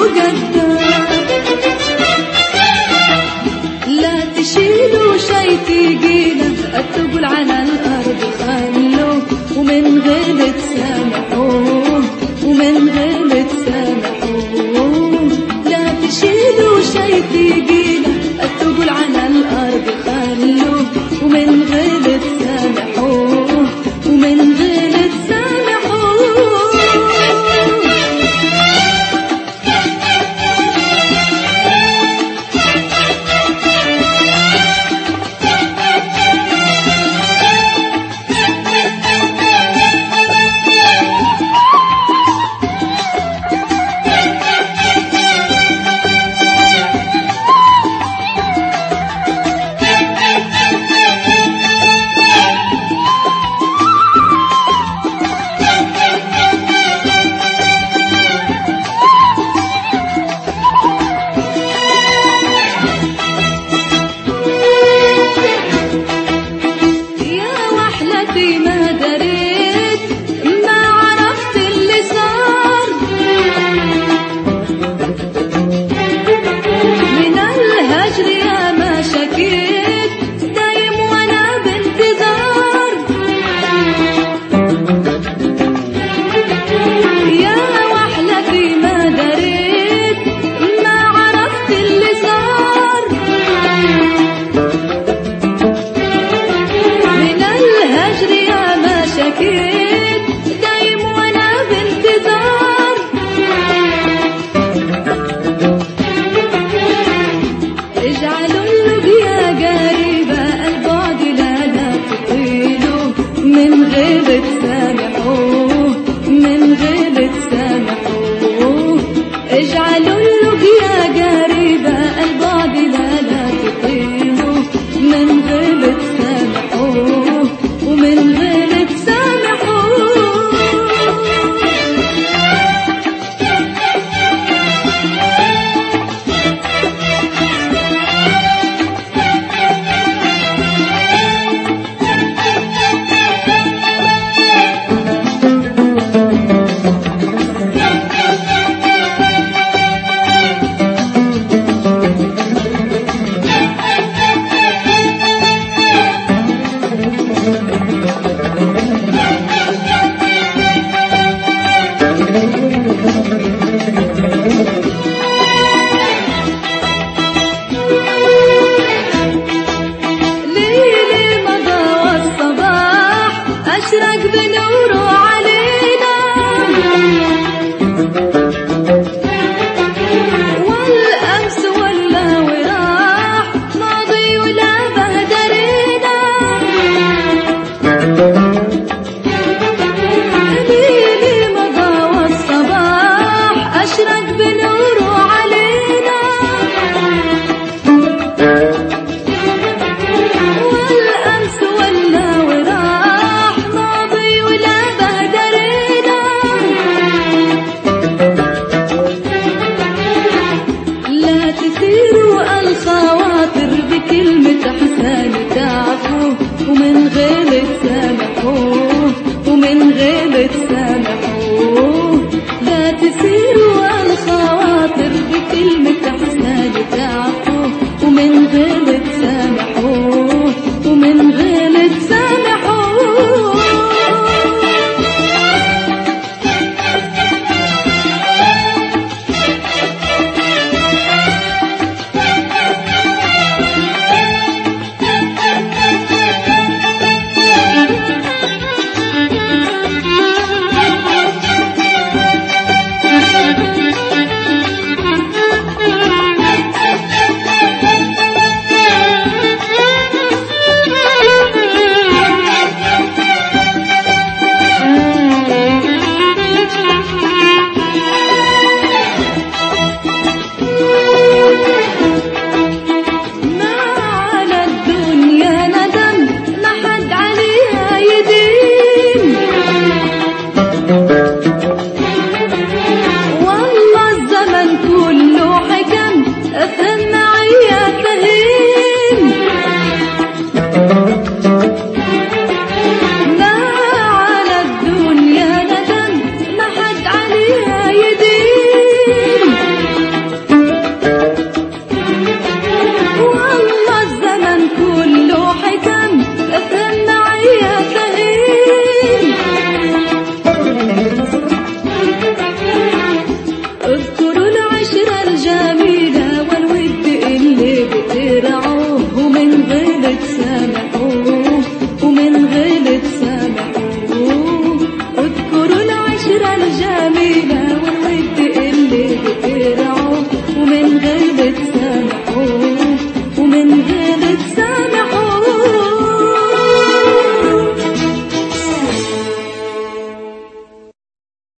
قدام. لا تشيلوا شي تقيله الثقل على الأرض خلوه، ومن غير تسامحوه، ومن غير تسامحوه. لا تشيلوا شي تقيله الثقل على الأرض خلوه، ومن غير تسامحوه، ومن غير تسامحوه. ما دريت ما عرفت اللي صار، من الهجر يا ما شكيت دايم وانا بانتظار. يا وحلتي ما دريت ما عرفت اللي صار، من الهجر يا ما شكيت دايم وانا بانتظار. اجعلوا اللقيا قريبة البعد لا تطيلوا، من غير تسامحوه، من غير تسامحوه. اجعلوا اللقيا قريبة البعد لا تطيلوا، من غير تسامحوه، ومن غير تسامحوه. أشرق بنوره علينا، والأمس ولا وراح ماضي ولا بهدرينا. ليلي مضى والصباح أشرق بنوره علينا، والأمس ولا وراح الخواطر بكلمة حسان تعفوه، ومن غير تسامحوه، ومن غير تسامحوه. لا تثيروا الخواطر بكلمة حسان تعفوه، ومن غير تسامحوه، ومن غير تسامحوه. والله غير تسامحوه ومن غير تسامحوه